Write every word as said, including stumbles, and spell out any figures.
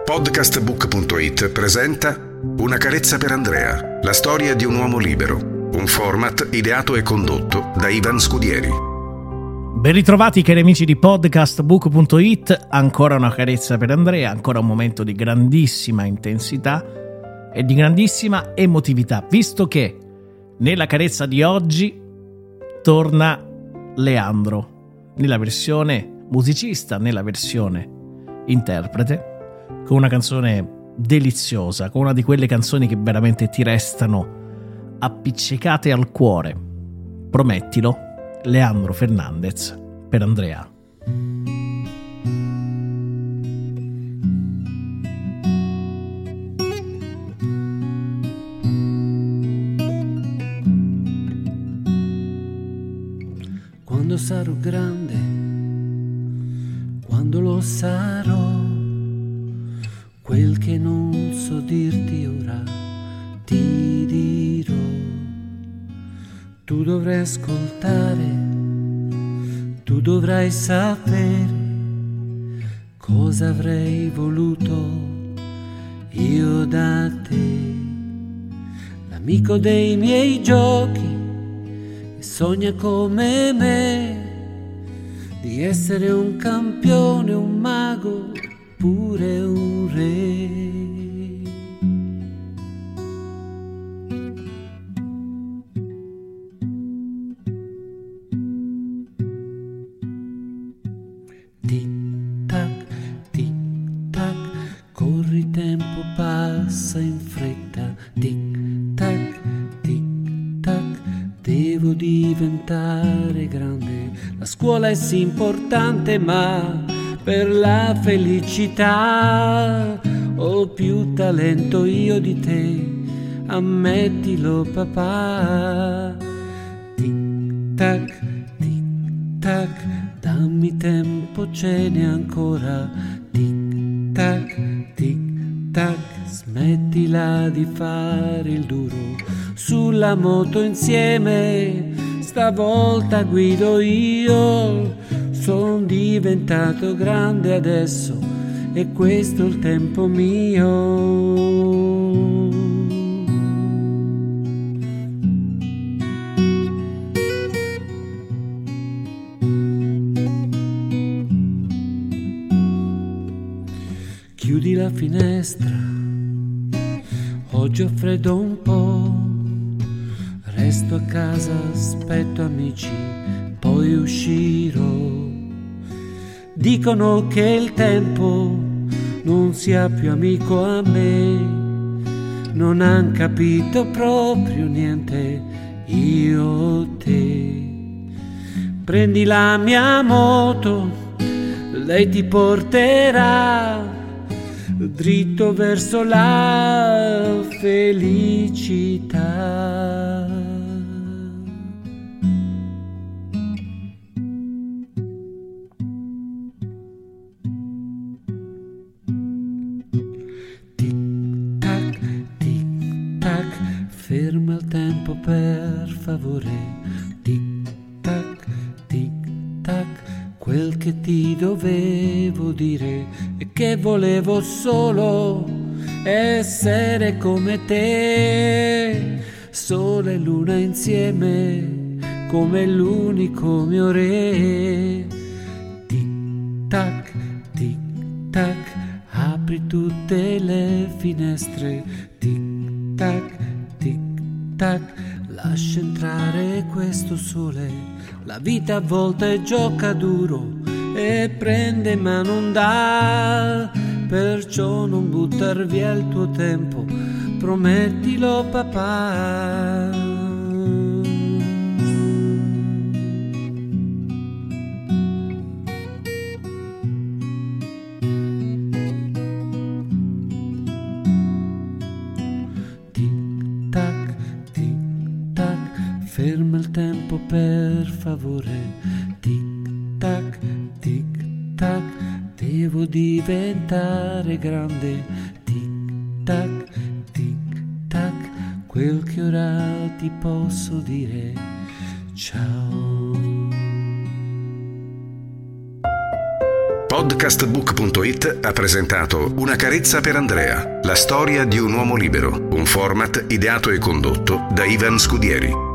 Podcastbook punto it presenta Una carezza per Andrea, la storia di un uomo libero, un format ideato e condotto da Ivan Scudieri. Ben ritrovati cari amici di Podcastbook punto it, ancora una carezza per Andrea, ancora un momento di grandissima intensità e di grandissima emotività, visto che nella carezza di oggi torna Leandro, nella versione musicista, nella versione interprete, con una canzone deliziosa, con una di quelle canzoni che veramente ti restano appiccicate al cuore. Promettilo, Leandro Fernandez per Andrea. Quando sarò grande, quando lo sarò, quel che non so dirti ora ti dirò. Tu dovrai ascoltare, tu dovrai sapere cosa avrei voluto io da te. L'amico dei miei giochi e sogna come me di essere un campione, un mago, pure un re. Tic-tac, tic-tac, corri, tempo passa in fretta. Tic-tac, tic-tac, devo diventare grande. La scuola è sì importante, ma per la felicità ho più talento io di te, ammettilo papà. Tic-tac, tic-tac, dammi tempo, ce n'è ancora. Tic-tac, tic-tac, smettila di fare il duro. Sulla moto insieme, stavolta guido io. Son diventato grande adesso e questo è il tempo mio. Chiudi la finestra, oggi ho freddo un po'. Resto a casa, aspetto amici, poi uscirò. Dicono che il tempo non sia più amico a me, non han capito proprio niente io o te. Prendi la mia moto, lei ti porterà dritto verso la felicità. Ferma il tempo per favore. Tic-tac, tic-tac, quel che ti dovevo dire è che volevo solo essere come te. Sole e luna insieme come l'unico mio re. Tic-tac, tic-tac, apri tutte le finestre. Tic-tac, tic-tac, lascia entrare questo sole. La vita a volte gioca duro e prende ma non dà. Perciò non buttar via il tuo tempo, promettilo papà. Ferma il tempo per favore. Tic-tac, tic-tac, devo diventare grande. Tic-tac, tic-tac, quel che ora ti posso dire. Ciao. Podcastbook punto it ha presentato Una carezza per Andrea, la storia di un uomo libero, un format ideato e condotto da Ivan Scudieri.